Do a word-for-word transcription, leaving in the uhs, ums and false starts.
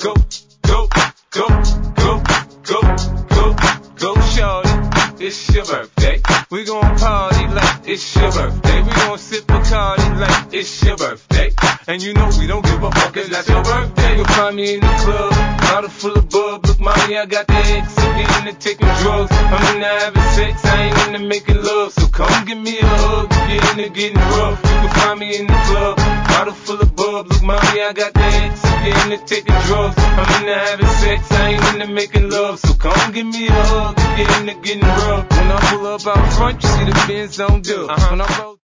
Go, go, go, go, go, go, go, shorty. It's your birthday. We gon' party like it's your birthday. We gon' sip Bacardi like it's your birthday. And you know we don't give a fuck, it's not your birthday. You'll find me in the club, bottle full of bub. Look, mommy, I got the X, I get into taking drugs. I'm into having sex, I ain't into making love. So come give me a hug, if you're into getting rough. You can find me in the club, bottle full of bub. Look, mommy, I got the X, I get into taking drugs. I'm into having sex, I ain't into making love. So come give me a hug, if you're into getting rough. When I pull up out front, you see the Benz on dub. Uh-huh. When I roll